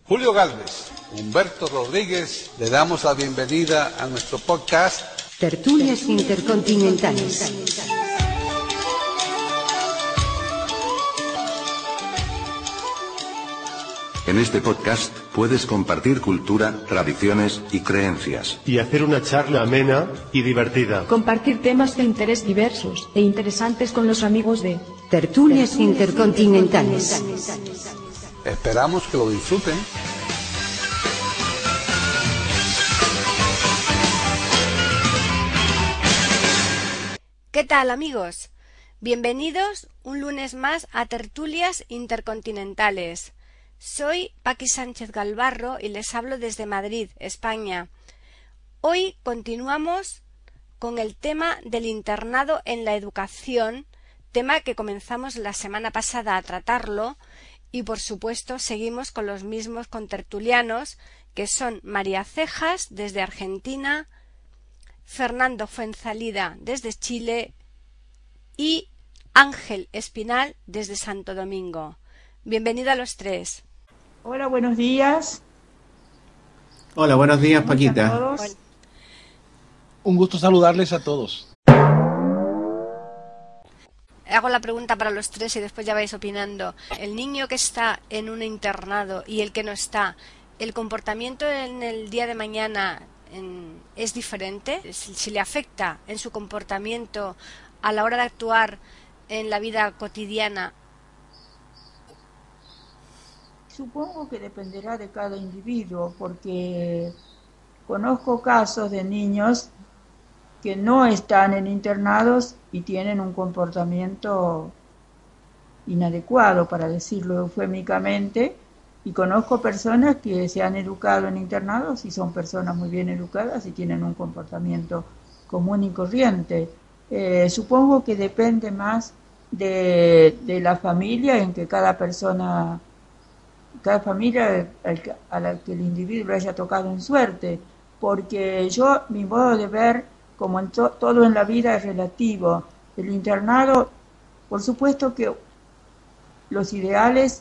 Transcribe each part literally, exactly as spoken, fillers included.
Julio Gálvez, Humberto Rodríguez, le damos la bienvenida a nuestro podcast Tertulias Intercontinentales. En este podcast puedes compartir cultura, tradiciones y creencias. Y hacer una charla amena y divertida. Compartir temas de interés diversos e interesantes con los amigos de Tertulias Intercontinentales. Esperamos que lo disfruten. ¿Qué tal, amigos? Bienvenidos un lunes más a Tertulias Intercontinentales. Soy Paqui Sánchez Galvarro y les hablo desde Madrid, España. Hoy continuamos con el tema del internado en la educación, tema que comenzamos la semana pasada a tratarlo, y por supuesto seguimos con los mismos contertulianos, que son María Cejas desde Argentina, Fernando Fuenzalida desde Chile y Ángel Espinal desde Santo Domingo. Bienvenido a los tres. Hola, buenos días. Hola, buenos días, Paquita. Un gusto saludarles a todos. Hago la pregunta para los tres y después ya vais opinando. El niño que está en un internado y el que no está, ¿el comportamiento en el día de mañana en, es diferente? Si, si le afecta en su comportamiento a la hora de actuar en la vida cotidiana. Supongo que dependerá de cada individuo, porque conozco casos de niños que no están en internados y tienen un comportamiento inadecuado, para decirlo eufémicamente, y conozco personas que se han educado en internados y son personas muy bien educadas y tienen un comportamiento común y corriente. Eh, supongo que depende más de, de la familia en que cada persona, cada familia a la que el individuo le haya tocado en suerte, porque yo, mi modo de ver, como en to, todo en la vida es relativo. El internado, por supuesto que los ideales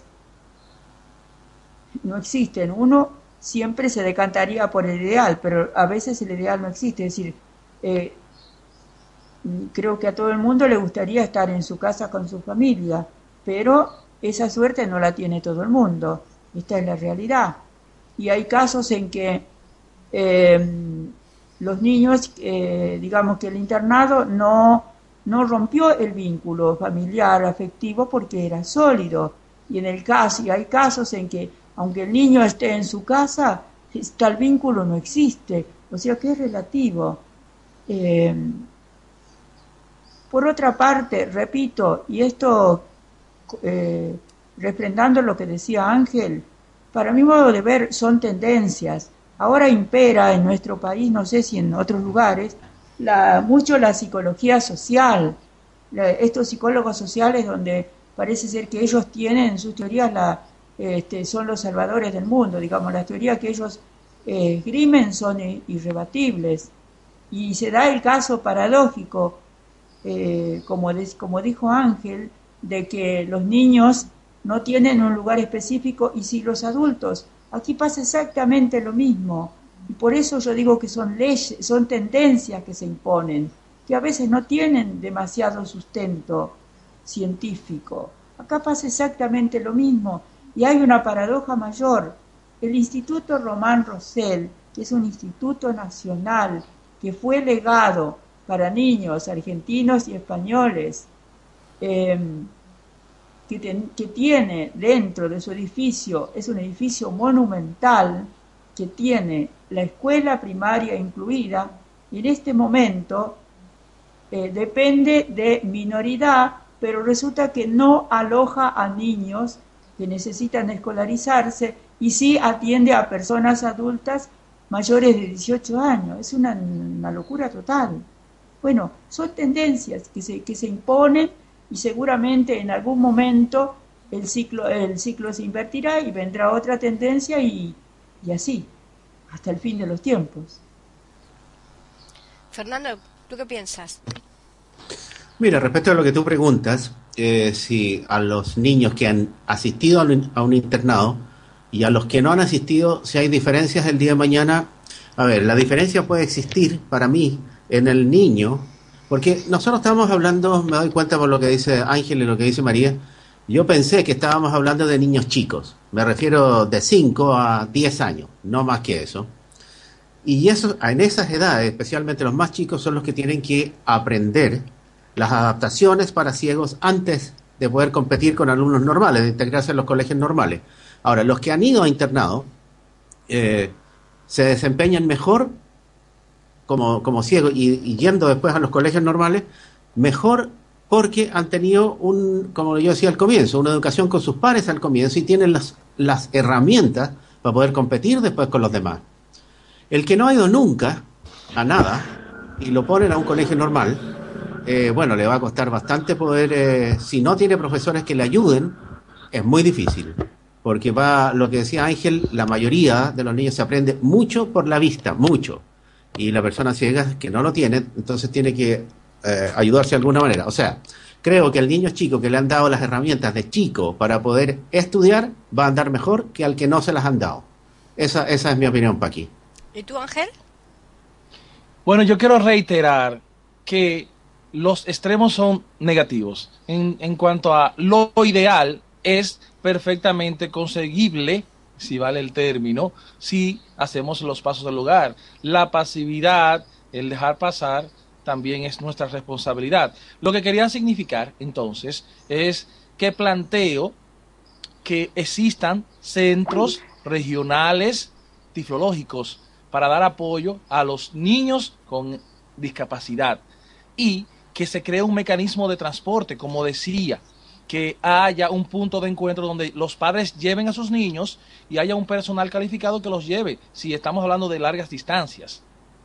no existen. Uno siempre se decantaría por el ideal, pero a veces el ideal no existe. Es decir, eh, creo que a todo el mundo le gustaría estar en su casa con su familia, pero esa suerte no la tiene todo el mundo. Esta es la realidad. Y hay casos en que eh, los niños, eh, digamos que el internado no, no rompió el vínculo familiar, afectivo, porque era sólido. Y en el caso, y hay casos en que, aunque el niño esté en su casa, tal vínculo no existe. O sea que es relativo. Eh, por otra parte, repito, y esto eh, refrendando lo que decía Ángel, para mi modo de ver son tendencias. Ahora impera en nuestro país, no sé si en otros lugares, la, mucho la psicología social. La, estos psicólogos sociales donde parece ser que ellos tienen en sus teorías, la, este, son los salvadores del mundo, digamos, las teorías que ellos eh, esgrimen son irrebatibles. Y se da el caso paradójico, eh, como, de, como dijo Ángel, de que los niños no tienen un lugar específico y si los adultos. Aquí pasa exactamente lo mismo, y por eso yo digo que son leyes, son tendencias que se imponen, que a veces no tienen demasiado sustento científico. Acá pasa exactamente lo mismo, y hay una paradoja mayor. El Instituto Román Rosell, que es un instituto nacional, que fue legado para niños argentinos y españoles, eh, Que, ten, que tiene dentro de su edificio, es un edificio monumental que tiene la escuela primaria incluida, y en este momento eh, depende de minoridad, pero resulta que no aloja a niños que necesitan escolarizarse y sí atiende a personas adultas mayores de dieciocho años. Es una, una locura total. Bueno, son tendencias que se, que se imponen, y seguramente en algún momento el ciclo, el ciclo se invertirá y vendrá otra tendencia y, y así, hasta el fin de los tiempos. Fernando, ¿tú qué piensas? Mira, respecto a lo que tú preguntas, eh, si a los niños que han asistido a un, a un internado y a los que no han asistido, si hay diferencias el día de mañana. A ver, la diferencia puede existir para mí en el niño, porque nosotros estamos hablando, me doy cuenta por lo que dice Ángel y lo que dice María, yo pensé que estábamos hablando de niños chicos, me refiero de cinco a diez años, no más que eso. Y eso, en esas edades, especialmente los más chicos, son los que tienen que aprender las adaptaciones para ciegos antes de poder competir con alumnos normales, de integrarse en los colegios normales. Ahora, los que han ido a internado eh, se desempeñan mejor como, como ciegos y, y yendo después a los colegios normales, mejor porque han tenido, un, como yo decía al comienzo, una educación con sus pares al comienzo y tienen las, las herramientas para poder competir después con los demás. El que no ha ido nunca a nada y lo ponen a un colegio normal, eh, bueno, le va a costar bastante poder, eh, si no tiene profesores que le ayuden, es muy difícil. Porque va, lo que decía Ángel, la mayoría de los niños se aprende mucho por la vista, mucho. Y la persona ciega que no lo tiene, entonces tiene que eh, ayudarse de alguna manera. O sea, creo que al niño chico que le han dado las herramientas de chico para poder estudiar, va a andar mejor que al que no se las han dado. Esa, esa es mi opinión, Paqui. ¿Y tú, Ángel? Bueno, yo quiero reiterar que los extremos son negativos. En, en cuanto a lo ideal, es perfectamente conseguible, si vale el término, si hacemos los pasos del lugar. La pasividad, el dejar pasar, también es nuestra responsabilidad. Lo que quería significar, entonces, es que planteo que existan centros regionales tiflológicos para dar apoyo a los niños con discapacidad y que se cree un mecanismo de transporte, como decía, que haya un punto de encuentro donde los padres lleven a sus niños y haya un personal calificado que los lleve, si estamos hablando de largas distancias.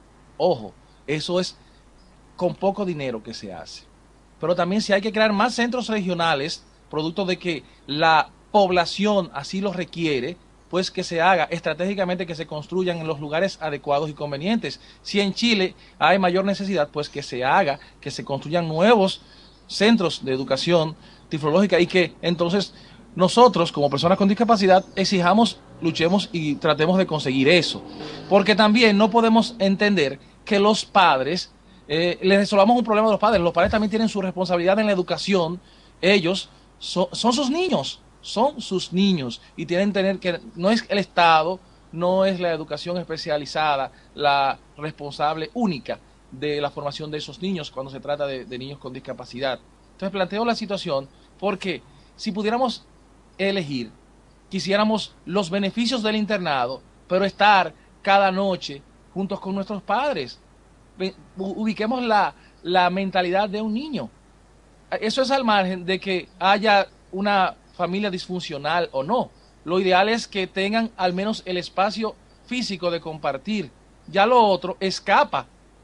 Ojo, eso es con poco dinero que se hace. Pero también si hay que crear más centros regionales, producto de que la población así lo requiere, pues que se haga estratégicamente, que se construyan en los lugares adecuados y convenientes. Si en Chile hay mayor necesidad, pues que se haga, que se construyan nuevos centros de educación tiflológica y que entonces nosotros como personas con discapacidad exijamos, luchemos y tratemos de conseguir eso. Porque también no podemos entender que los padres, eh, les resolvamos un problema de los padres. Los padres también tienen su responsabilidad en la educación. Ellos so, son sus niños, son sus niños y tienen que tener que, no es el Estado, no es la educación especializada la responsable única de la formación de esos niños cuando se trata de, de niños con discapacidad. Entonces planteo la situación porque si pudiéramos elegir, quisiéramos los beneficios del internado, pero estar cada noche juntos con nuestros padres. Ubiquemos la, la mentalidad de un niño. Eso es al margen de que haya una familia disfuncional o no. Lo ideal es que tengan al menos el espacio físico de compartir. Ya lo otro escapa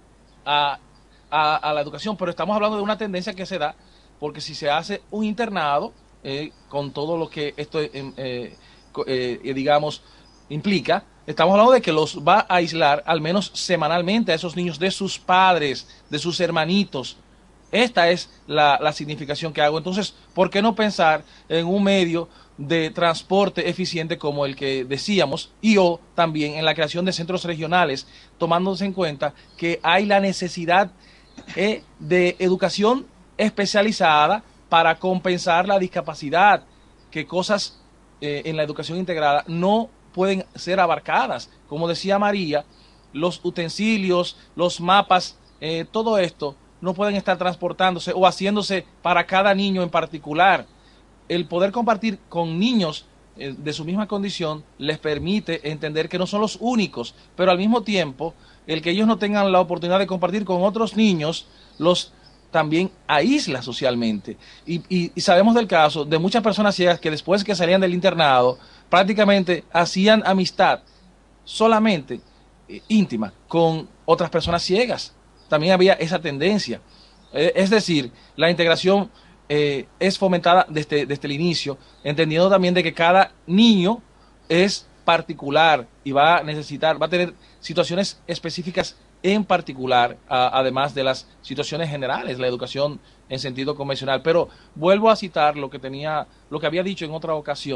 a, a, a la educación, pero estamos hablando de una tendencia que se da porque si se hace un internado eh, con todo lo que esto eh, eh, eh, digamos implica, estamos hablando de que los va a aislar al menos semanalmente a esos niños de sus padres, de sus hermanitos. Esta es la, la significación que hago. Entonces, ¿por qué no pensar en un medio de transporte eficiente como el que decíamos y o también en la creación de centros regionales, tomándose en cuenta que hay la necesidad eh, de educación especializada para compensar la discapacidad, que cosas eh, en la educación integrada no pueden ser abarcadas? Como decía María, los utensilios, los mapas, eh, todo esto no pueden estar transportándose o haciéndose para cada niño en particular. El poder compartir con niños eh, de su misma condición les permite entender que no son los únicos, pero al mismo tiempo el que ellos no tengan la oportunidad de compartir con otros niños los también aísla socialmente. Y, y, y sabemos del caso de muchas personas ciegas que después que salían del internado prácticamente hacían amistad solamente eh, íntima con otras personas ciegas. También había esa tendencia. Eh, es decir, la integración eh, es fomentada desde, desde el inicio, entendiendo también de que cada niño es particular y va a necesitar, va a tener situaciones específicas en particular, a, además de las situaciones generales, la educación en sentido convencional. Pero vuelvo a citar lo que tenía, lo que había dicho en otra ocasión.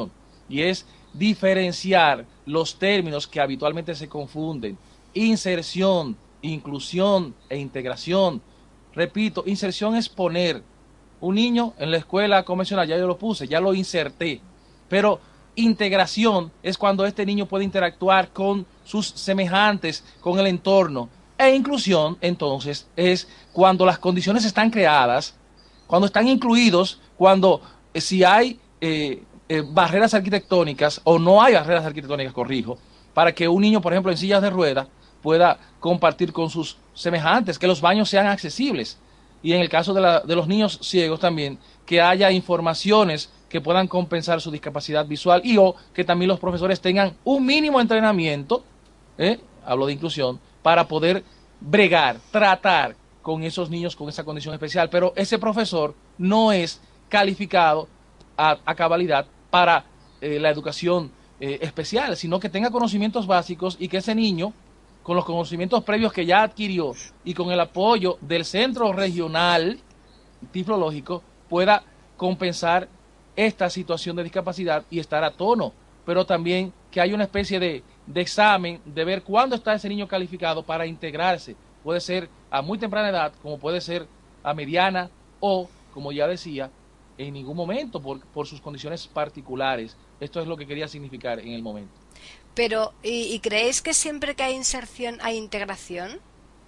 y es diferenciar los términos que habitualmente se confunden: inserción, inclusión e integración. Repito, inserción es poner un niño en la escuela convencional, ya yo lo puse, ya lo inserté, pero integración es cuando este niño puede interactuar con sus semejantes, con el entorno. E inclusión, entonces, es cuando las condiciones están creadas, cuando están incluidos, cuando eh, si hay eh, eh, barreras arquitectónicas o no hay barreras arquitectónicas, corrijo, para que un niño, por ejemplo, en sillas de ruedas pueda compartir con sus semejantes, que los baños sean accesibles. Y en el caso de, la, de los niños ciegos también, que haya informaciones que puedan compensar su discapacidad visual, y o que también los profesores tengan un mínimo entrenamiento, ¿eh? hablo de inclusión, para poder bregar, tratar con esos niños con esa condición especial. Pero ese profesor no es calificado a, a cabalidad para eh, la educación eh, especial, sino que tenga conocimientos básicos y que ese niño, con los conocimientos previos que ya adquirió y con el apoyo del centro regional tiflológico, pueda compensar esta situación de discapacidad y estar a tono. Pero también que haya una especie de, de examen de ver cuándo está ese niño calificado para integrarse. Puede ser a muy temprana edad, como puede ser a mediana, o, como ya decía, en ningún momento por, por sus condiciones particulares. Esto es lo que quería significar en el momento. Pero, ¿y, y creéis que siempre que hay inserción hay integración?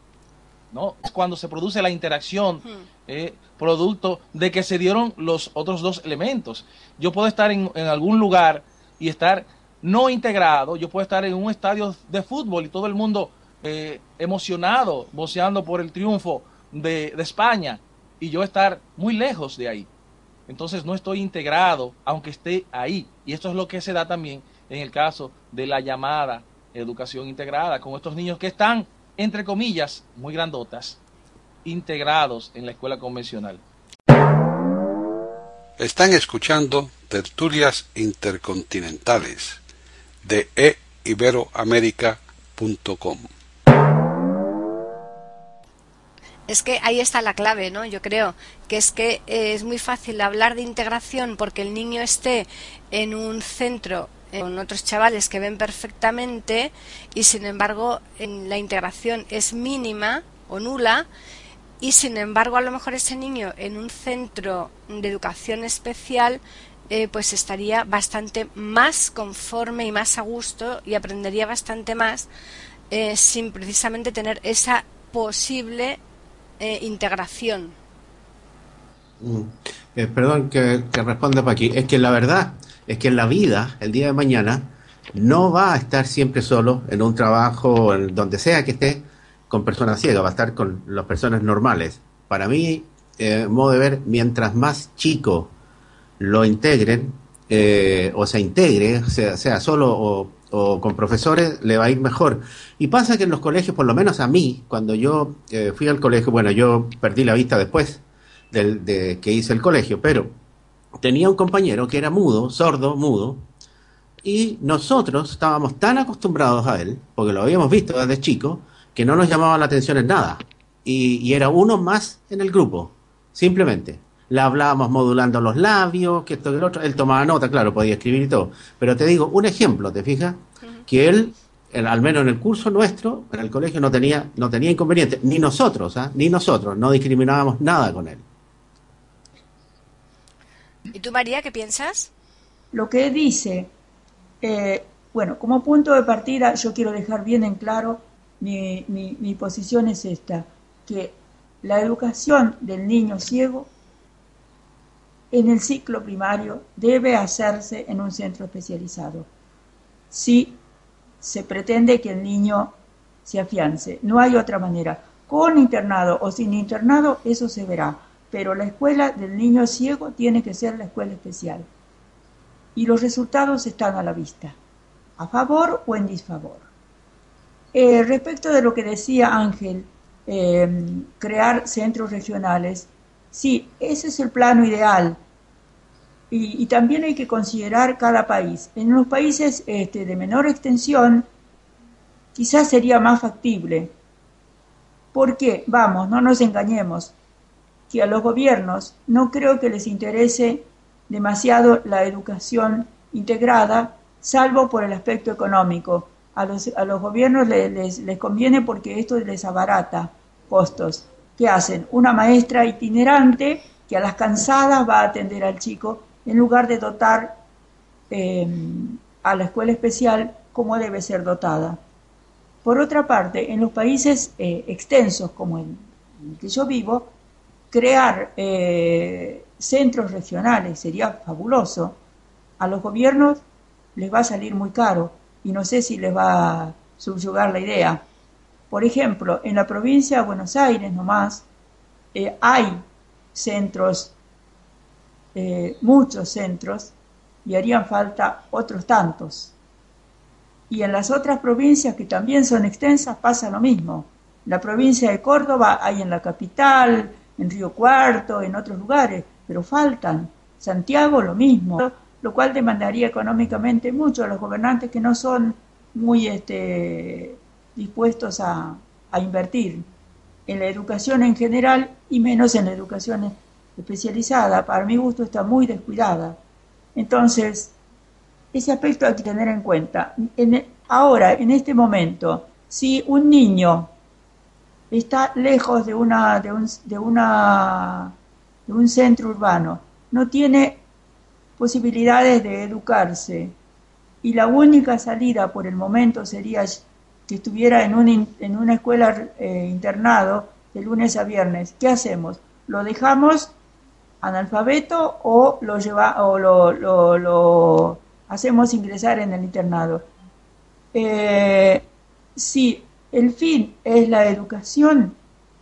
No, es cuando se produce la interacción, Hmm. eh, producto de que se dieron los otros dos elementos. Yo puedo estar en, en algún lugar y estar no integrado. Yo puedo estar en un estadio de fútbol y todo el mundo eh, emocionado, voceando por el triunfo de, de España, y yo estar muy lejos de ahí. Entonces no estoy integrado, aunque esté ahí. Y esto es lo que se da también en el caso de la llamada educación integrada, con estos niños que están, entre comillas, muy grandotas, integrados en la escuela convencional. Están escuchando Tertulias Intercontinentales de e iberoamerica punto com. Es que ahí está la clave, ¿no? Yo creo que es que eh, es muy fácil hablar de integración porque el niño esté en un centro eh, con otros chavales que ven perfectamente, y sin embargo en la integración es mínima o nula, y sin embargo a lo mejor ese niño en un centro de educación especial eh, pues estaría bastante más conforme y más a gusto y aprendería bastante más eh, sin precisamente tener esa posible Eh, integración. Mm. Eh, perdón que, que responda para aquí. Es que la verdad es que en la vida, el día de mañana, no va a estar siempre solo en un trabajo, en donde sea que esté, con personas ciegas, va a estar con las personas normales. Para mí, eh, modo de ver, mientras más chico lo integren, eh, o se integre, sea, sea solo o, o con profesores, le va a ir mejor. Y pasa que en los colegios, por lo menos a mí, cuando yo eh, fui al colegio, bueno, yo perdí la vista después del, de que hice el colegio, pero tenía un compañero que era mudo, sordo, mudo, y nosotros estábamos tan acostumbrados a él, porque lo habíamos visto desde chico, que no nos llamaba la atención en nada. Y, y era uno más en el grupo, simplemente. Le hablábamos modulando los labios, que esto y el otro. Él tomaba nota, claro, podía escribir y todo. Pero te digo, un ejemplo, ¿te fijas? Uh-huh. Que él, el, al menos en el curso nuestro, en el colegio, no tenía no tenía inconveniente. Ni nosotros, ¿eh? Ni nosotros, no discriminábamos nada con él. ¿Y tú, María, qué piensas? Lo que dice, eh, bueno, como punto de partida, yo quiero dejar bien en claro, mi, mi, mi posición es esta, que la educación del niño ciego en el ciclo primario debe hacerse en un centro especializado, si se pretende que el niño se afiance. No hay otra manera. Con internado o sin internado, eso se verá. Pero la escuela del niño ciego tiene que ser la escuela especial. Y los resultados están a la vista, a favor o en disfavor. Eh, respecto de lo que decía Ángel, eh, crear centros regionales, sí, ese es el plano ideal. Y, y también hay que considerar cada país. En los países este, de menor extensión, quizás sería más factible. ¿Por qué? Vamos, no nos engañemos, que a los gobiernos no creo que les interese demasiado la educación integrada, salvo por el aspecto económico. A los, a los gobiernos les, les, les conviene porque esto les abarata costos. ¿Qué hacen? Una maestra itinerante que a las cansadas va a atender al chico en lugar de dotar eh, a la escuela especial como debe ser dotada. Por otra parte, en los países eh, extensos como el, en el que yo vivo, crear eh, centros regionales sería fabuloso. A los gobiernos les va a salir muy caro y no sé si les va a subyugar la idea. Por ejemplo, en la provincia de Buenos Aires nomás eh, hay centros, eh, muchos centros, y harían falta otros tantos. Y en las otras provincias que también son extensas pasa lo mismo. En la provincia de Córdoba hay en la capital, en Río Cuarto, en otros lugares, pero faltan. Santiago lo mismo, lo cual demandaría económicamente mucho a los gobernantes que no son muy este, dispuestos a, a invertir en la educación en general y menos en la educación especializada. Para mi gusto está muy descuidada. Entonces, ese aspecto hay que tener en cuenta. En, ahora, en este momento, si un niño está lejos de, una, de, un, de, una, de un centro urbano, no tiene posibilidades de educarse, y la única salida por el momento sería que estuviera en, un, en una escuela eh, internado de lunes a viernes, ¿qué hacemos? ¿Lo dejamos analfabeto o lo, lleva, o lo, lo, lo hacemos ingresar en el internado? Eh, si el fin es la educación,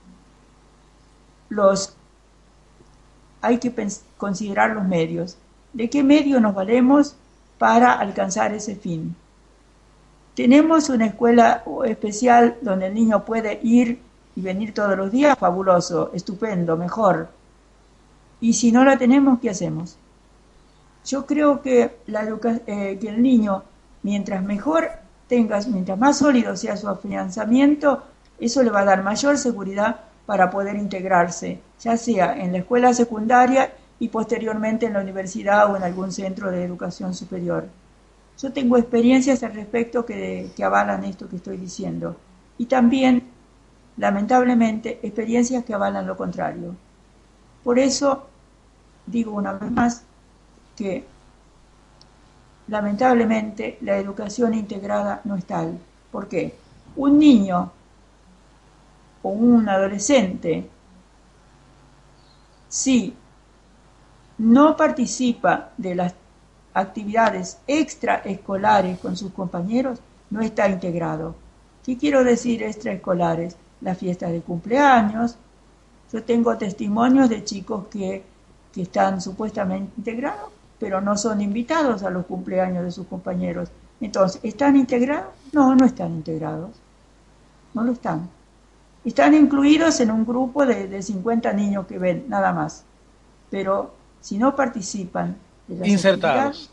los, hay que considerar los medios. ¿De qué medio nos valemos para alcanzar ese fin? ¿Tenemos una escuela especial donde el niño puede ir y venir todos los días? Fabuloso, estupendo, mejor. Y si no la tenemos, ¿qué hacemos? Yo creo que, la educa eh, que el niño, mientras mejor tengas, mientras más sólido sea su afianzamiento, eso le va a dar mayor seguridad para poder integrarse, ya sea en la escuela secundaria y posteriormente en la universidad o en algún centro de educación superior. Yo tengo experiencias al respecto que, que avalan esto que estoy diciendo. Y también, lamentablemente, experiencias que avalan lo contrario. Por eso, digo una vez más, que lamentablemente la educación integrada no es tal. ¿Por qué? Un niño o un adolescente, si no participa de las actividades extraescolares con sus compañeros, no está integrado. ¿Qué quiero decir extraescolares? Las fiestas de cumpleaños. Yo tengo testimonios de chicos que, que están supuestamente integrados, pero no son invitados a los cumpleaños de sus compañeros. Entonces, ¿están integrados? No, no están integrados. No lo están. Están incluidos en un grupo de, de cincuenta niños que ven, nada más. Pero si no participan de las insertados.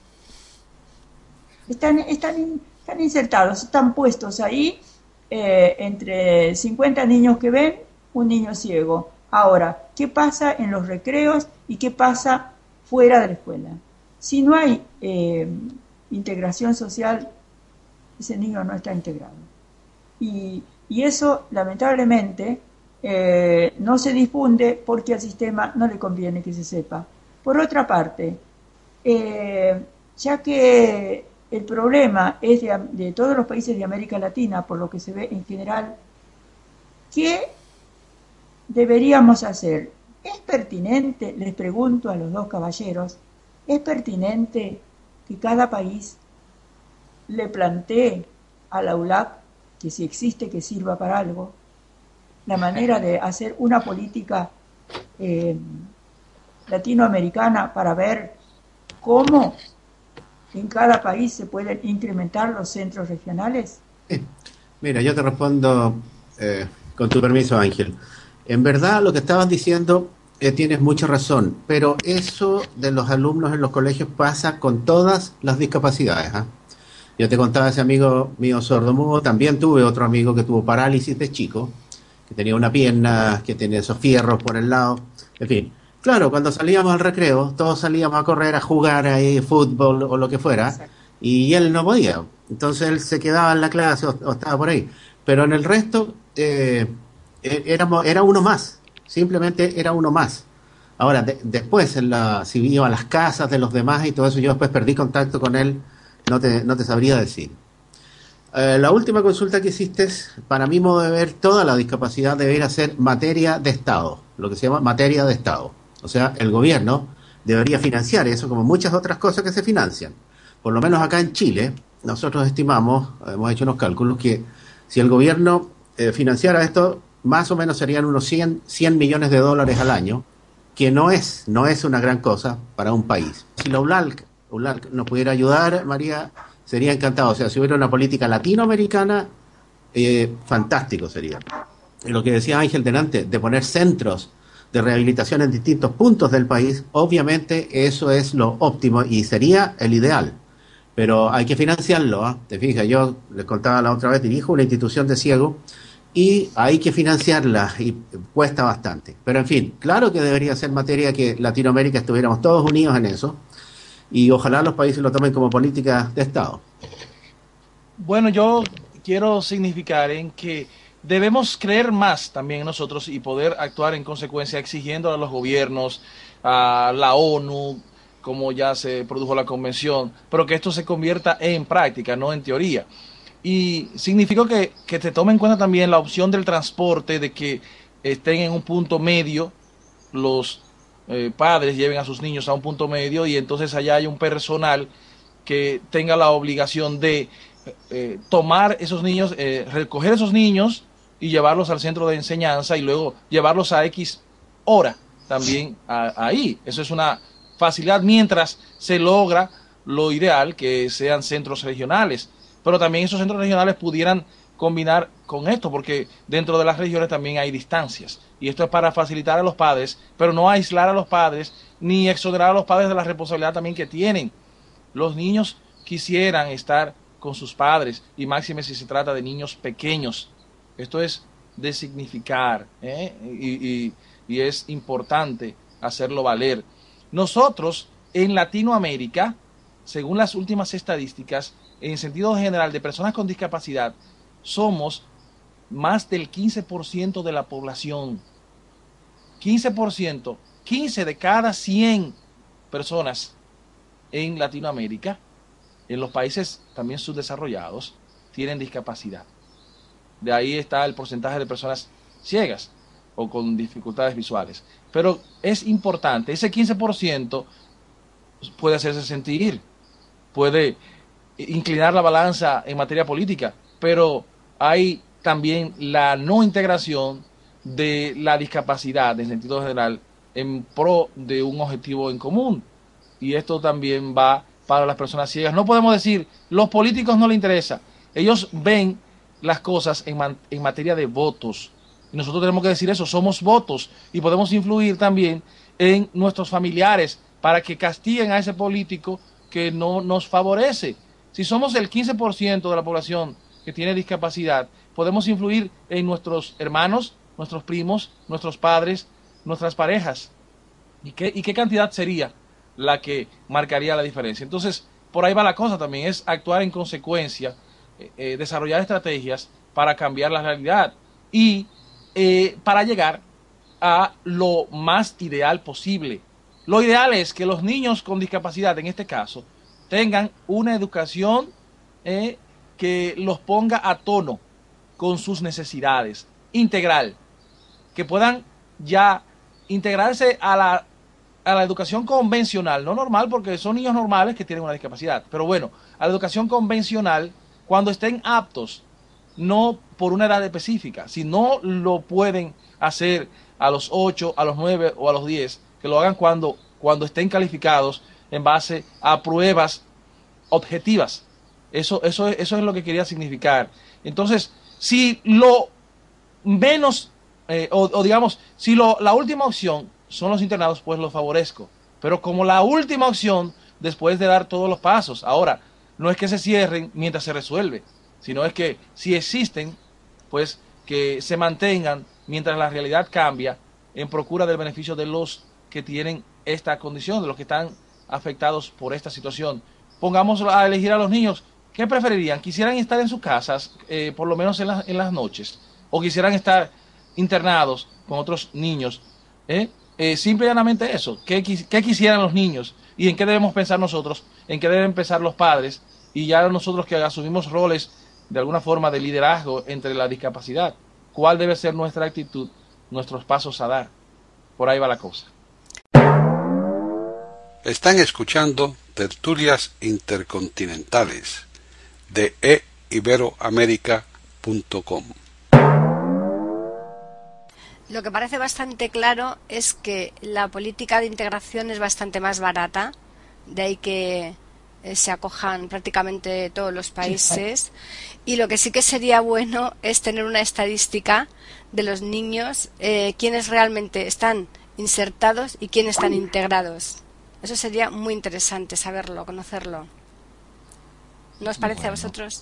Están, están, están insertados, están puestos ahí eh, entre cincuenta niños que ven, un niño ciego. Ahora, ¿qué pasa en los recreos y qué pasa fuera de la escuela? Si no hay eh, integración social, ese niño no está integrado. Y, y eso, lamentablemente, eh, no se difunde porque al sistema no le conviene que se sepa. Por otra parte, eh, ya que el problema es de, de todos los países de América Latina, por lo que se ve en general, ¿qué deberíamos hacer? ¿Es pertinente, les pregunto a los dos caballeros, es pertinente que cada país le plantee a la U L A C, que si existe que sirva para algo, la manera de hacer una política eh, latinoamericana para ver cómo en cada país se pueden incrementar los centros regionales? Eh, mira, yo te respondo eh, con tu permiso, Ángel. En verdad, lo que estabas diciendo eh, tienes mucha razón, pero eso de los alumnos en los colegios pasa con todas las discapacidades. ¿eh? Yo te contaba ese amigo mío sordomudo, también tuve otro amigo que tuvo parálisis de chico, que tenía una pierna, que tenía esos fierros por el lado, en fin. Claro, cuando salíamos al recreo, todos salíamos a correr, a jugar ahí fútbol o lo que fuera, Exacto. y él no podía. Entonces él se quedaba en la clase o, o estaba por ahí. Pero en el resto, eh, eh, éramos, era uno más, simplemente era uno más. Ahora, de- después, en la, si iba a las casas de los demás y todo eso, yo después perdí contacto con él, no te, no te sabría decir. Eh, la última consulta que hiciste, para mi modo de ver, toda la discapacidad debería ser materia de Estado, lo que se llama materia de Estado. O sea, el gobierno debería financiar eso como muchas otras cosas que se financian. Por lo menos acá en Chile, nosotros estimamos, hemos hecho unos cálculos, que si el gobierno eh, financiara esto, más o menos serían unos cien, cien millones de dólares al año, que no es, no es una gran cosa para un país. Si la U L A L C, U L A L C nos pudiera ayudar, María, sería encantado. O sea, si hubiera una política latinoamericana, eh, fantástico sería. Y lo que decía Ángel delante, de poner centros de rehabilitación en distintos puntos del país, obviamente eso es lo óptimo y sería el ideal. Pero hay que financiarlo, ¿eh? Te fijas, yo les contaba la otra vez, dirijo una institución de ciegos y hay que financiarla y cuesta bastante. Pero en fin, claro que debería ser materia que Latinoamérica estuviéramos todos unidos en eso y ojalá los países lo tomen como política de Estado. Bueno, yo quiero significar en que debemos creer más también en nosotros y poder actuar en consecuencia exigiendo a los gobiernos, a la ONU, como ya se produjo la convención, pero que esto se convierta en práctica, no en teoría. Y significa que, que se tome en cuenta también la opción del transporte, de que estén en un punto medio, los eh, padres lleven a sus niños a un punto medio y entonces allá hay un personal que tenga la obligación de eh, tomar esos niños, eh, recoger esos niños y llevarlos al centro de enseñanza y luego llevarlos a X hora también a, ahí. Eso es una facilidad mientras se logra lo ideal, que sean centros regionales. Pero también esos centros regionales pudieran combinar con esto, porque dentro de las regiones también hay distancias. Y esto es para facilitar a los padres, pero no aislar a los padres, ni exonerar a los padres de la responsabilidad también que tienen. Los niños quisieran estar con sus padres, y máxime si se trata de niños pequeños. Esto es de significar, ¿eh? y, y, y es importante hacerlo valer. Nosotros, en Latinoamérica, según las últimas estadísticas, en sentido general, de personas con discapacidad, somos más del quince por ciento de la población. quince por ciento, quince de cada cien personas en Latinoamérica, en los países también subdesarrollados, tienen discapacidad. De ahí está el porcentaje de personas ciegas o con dificultades visuales. Pero es importante, ese quince por ciento puede hacerse sentir, puede inclinar la balanza en materia política, pero hay también la no integración de la discapacidad en sentido general en pro de un objetivo en común. Y esto también va para las personas ciegas. No podemos decir, los políticos no les interesa. Ellos ven las cosas en, man, en materia de votos. Y nosotros tenemos que decir eso, somos votos. Y podemos influir también en nuestros familiares para que castiguen a ese político que no nos favorece. Si somos el quince por ciento de la población que tiene discapacidad, podemos influir en nuestros hermanos, nuestros primos, nuestros padres, nuestras parejas. ¿Y qué, y qué cantidad sería la que marcaría la diferencia? Entonces, por ahí va la cosa también, es actuar en consecuencia, eh, eh, desarrollar estrategias para cambiar la realidad y eh, para llegar a lo más ideal posible. Lo ideal es que los niños con discapacidad, en este caso, tengan una educación eh, que los ponga a tono con sus necesidades, integral, que puedan ya integrarse a la, a la educación convencional, no normal, porque son niños normales que tienen una discapacidad, pero bueno, a la educación convencional cuando estén aptos, no por una edad específica, si no lo pueden hacer a los ocho, a los nueve o a los diez, que lo hagan cuando, cuando estén calificados en base a pruebas objetivas. Eso, eso, eso es lo que quería significar. Entonces, si lo menos, eh, o, o digamos, si lo, la última opción son los internados, pues los favorezco. Pero como la última opción, después de dar todos los pasos. Ahora, no es que se cierren mientras se resuelve, sino es que si existen, pues que se mantengan mientras la realidad cambia en procura del beneficio de los que tienen esta condición, de los que están afectados por esta situación. Pongamos a elegir a los niños. ¿Qué preferirían? ¿Quisieran estar en sus casas, eh, por lo menos en, la, en las noches? ¿O quisieran estar internados con otros niños? ¿Eh? Eh, simple y llanamente eso. ¿Qué, ¿Qué quisieran los niños? ¿Y en qué debemos pensar nosotros? ¿En qué deben pensar los padres? Y ya nosotros que asumimos roles de alguna forma de liderazgo entre la discapacidad. ¿Cuál debe ser nuestra actitud, nuestros pasos a dar? Por ahí va la cosa. Están escuchando Tertulias Intercontinentales de e iberoamerica punto com. Lo que parece bastante claro es que la política de integración es bastante más barata, de ahí que eh, se acojan prácticamente todos los países, y lo que sí que sería bueno es tener una estadística de los niños, eh, quiénes realmente están insertados y quiénes están integrados. Eso sería muy interesante saberlo, conocerlo. ¿No os parece bueno. a vosotros?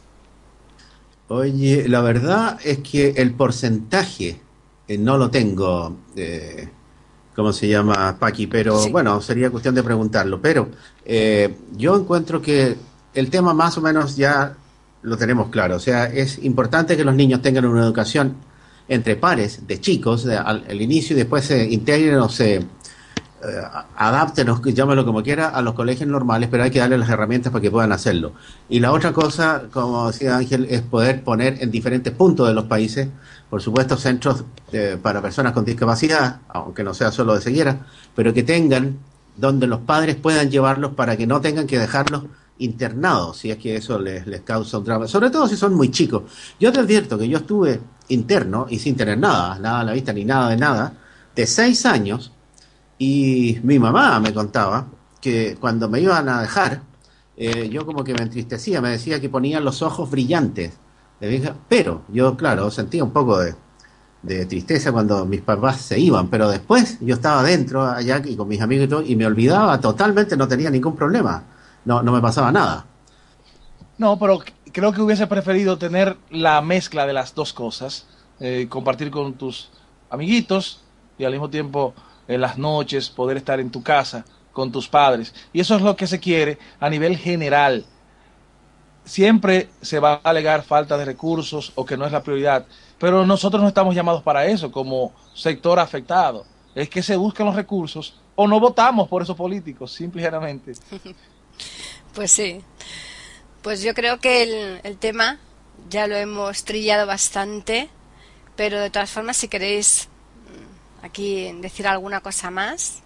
Oye, la verdad es que el porcentaje eh, no lo tengo, eh, ¿cómo se llama, Paqui? Pero sí. Bueno, sería cuestión de preguntarlo. Pero eh, yo encuentro que el tema más o menos ya lo tenemos claro. O sea, es importante que los niños tengan una educación entre pares de chicos de, al, al inicio y después se integren o se eh, adapten, o llámelo como quiera, a los colegios normales, pero hay que darles las herramientas para que puedan hacerlo. Y la otra cosa, como decía Ángel, es poder poner en diferentes puntos de los países, por supuesto, centros eh, para personas con discapacidad, aunque no sea solo de ceguera, pero que tengan donde los padres puedan llevarlos para que no tengan que dejarlos internados, si es que eso les, les causa un trauma, sobre todo si son muy chicos. Yo te advierto que yo estuve interno y sin tener nada, nada a la vista ni nada de nada, de seis años, y mi mamá me contaba que cuando me iban a dejar, eh, yo como que me entristecía, me decía que ponían los ojos brillantes, pero yo, claro, sentía un poco de, de tristeza cuando mis papás se iban, pero después yo estaba dentro allá y con mis amigos y todo, y me olvidaba totalmente, no tenía ningún problema. No, no me pasaba nada. No, pero creo que hubiese preferido tener la mezcla de las dos cosas. Eh, compartir con tus amiguitos y al mismo tiempo en las noches poder estar en tu casa con tus padres. Y eso es lo que se quiere a nivel general. Siempre se va a alegar falta de recursos o que no es la prioridad. Pero nosotros no estamos llamados para eso como sector afectado. Es que se busquen los recursos o no votamos por esos políticos, simplemente. Pues sí, pues yo creo que el, el tema ya lo hemos trillado bastante, pero de todas formas, si queréis aquí decir alguna cosa más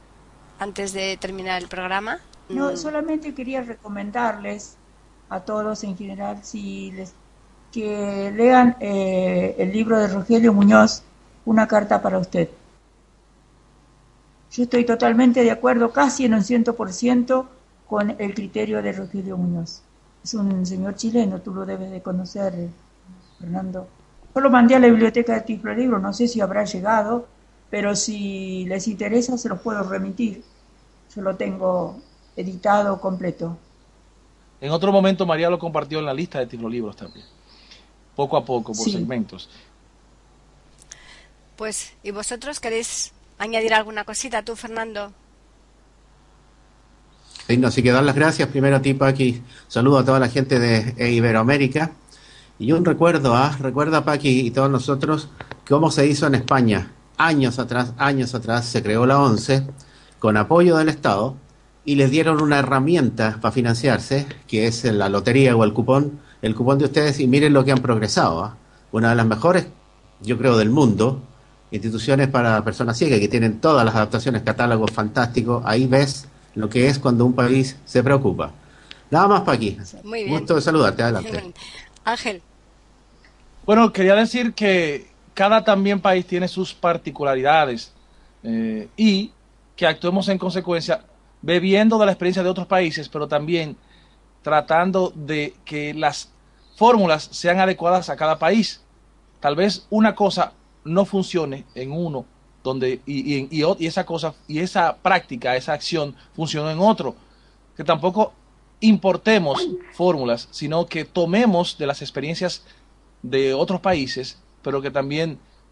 antes de terminar el programa. No, solamente quería recomendarles a todos en general si les que lean eh, el libro de Rogelio Muñoz, Una carta para usted. Yo estoy totalmente de acuerdo, casi en un ciento por ciento, con el criterio de Rogelio Muñoz. Es un señor chileno, tú lo debes de conocer, Fernando. Yo lo mandé a la biblioteca de Tiflo Libro, no sé si habrá llegado, pero si les interesa se los puedo remitir. Yo lo tengo editado completo. En otro momento María lo compartió en la lista de Tiflo Libros también, poco a poco, por sí. segmentos. Pues, ¿y vosotros queréis añadir alguna cosita tú, Fernando? Así que dar las gracias primero a ti, Paqui. Saludo a toda la gente de Iberoamérica. Y un recuerdo, ¿ah? Recuerda, Paqui, y todos nosotros, cómo se hizo en España. Años atrás, años atrás, se creó la ONCE con apoyo del Estado y les dieron una herramienta para financiarse, que es la lotería o el cupón, el cupón de ustedes, y miren lo que han progresado, ¿ah? Una de las mejores, yo creo, del mundo, instituciones para personas ciegas, que tienen todas las adaptaciones, catálogos fantásticos. Ahí ves lo que es cuando un país se preocupa. Nada más, Paqui. Muy bien. Gusto de saludarte. Adelante. Ángel. Bueno, quería decir que cada también país tiene sus particularidades eh, y que actuemos en consecuencia, bebiendo de la experiencia de otros países, pero también tratando de que las fórmulas sean adecuadas a cada país. Tal vez una cosa no funcione en uno, donde y, y, y, y esa cosa y esa práctica, esa acción funcionó en otro. Que tampoco importemos fórmulas, sino que tomemos de las experiencias de otros países, pero que también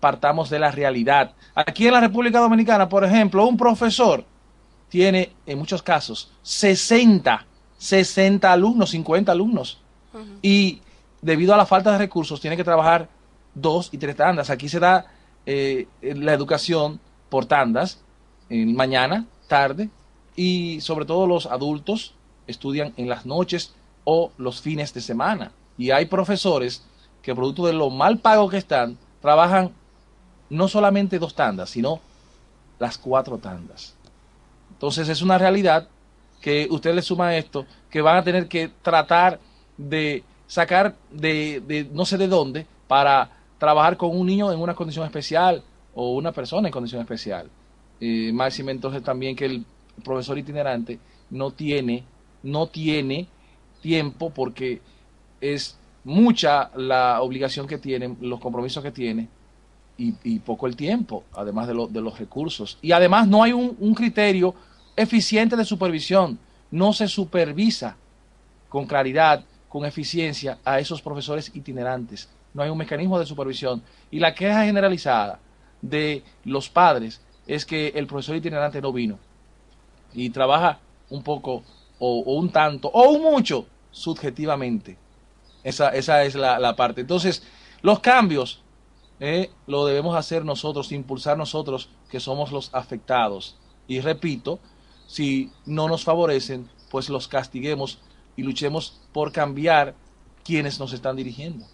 partamos de la realidad. Aquí en la República Dominicana, por ejemplo, un profesor tiene, en muchos casos, sesenta, sesenta alumnos, cincuenta alumnos. Uh-huh. Y debido a la falta de recursos, tiene que trabajar dos y tres tandas. Aquí se da eh, la educación por tandas, en mañana, tarde, y sobre todo los adultos estudian en las noches o los fines de semana. Y hay profesores que, producto de lo mal pago que están, trabajan no solamente dos tandas, sino las cuatro tandas. Entonces es una realidad que usted le suma a esto, que van a tener que tratar de sacar de, de no sé de dónde para trabajar con un niño en una condición especial o una persona en condición especial. Eh, máxime entonces también que el profesor itinerante no tiene, no tiene tiempo, porque es mucha la obligación que tiene, los compromisos que tiene, y, y poco el tiempo, además de, lo, de los recursos. Y además no hay un, un criterio eficiente de supervisión, no se supervisa con claridad, con eficiencia a esos profesores itinerantes. No hay un mecanismo de supervisión. Y la queja generalizada de los padres es que el profesor itinerante no vino y trabaja un poco o, o un tanto o un mucho subjetivamente. Esa, esa es la, la parte. Entonces, los cambios eh, lo debemos hacer nosotros, impulsar nosotros, que somos los afectados. Y repito, si no nos favorecen, pues los castiguemos y luchemos por cambiar quienes nos están dirigiendo.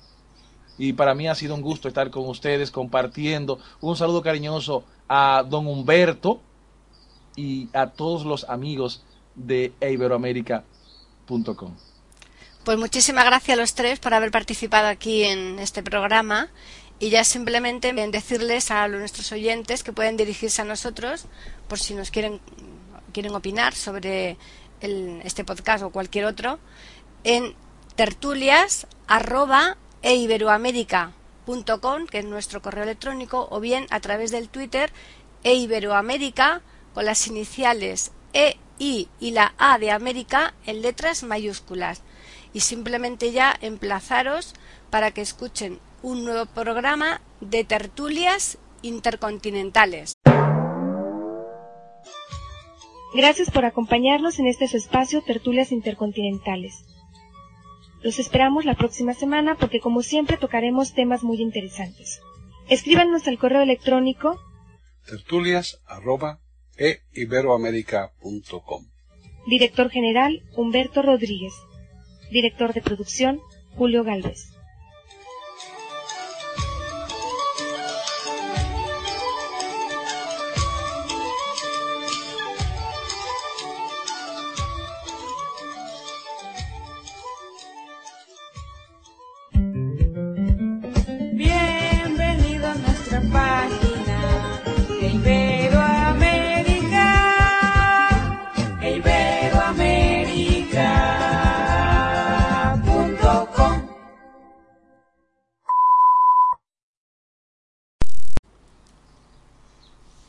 Y para mí ha sido un gusto estar con ustedes compartiendo. Un saludo cariñoso a don Humberto y a todos los amigos de iberoamerica punto com. Pues muchísimas gracias a los tres por haber participado aquí en este programa, y ya simplemente decirles a nuestros oyentes que pueden dirigirse a nosotros por si nos quieren quieren opinar sobre el, este podcast o cualquier otro, en tertulias arroba eiberoamerica punto com, que es nuestro correo electrónico, o bien a través del Twitter eiberoamerica con las iniciales E, I y la A de América en letras mayúsculas. Y simplemente ya emplazaros para que escuchen un nuevo programa de tertulias intercontinentales. Gracias por acompañarnos en este su espacio Tertulias Intercontinentales. Los esperamos la próxima semana porque, como siempre, tocaremos temas muy interesantes. Escríbanos al correo electrónico tertulias arroba eiberoamerica punto com. Director General Humberto Rodríguez. Director de Producción Julio Gálvez.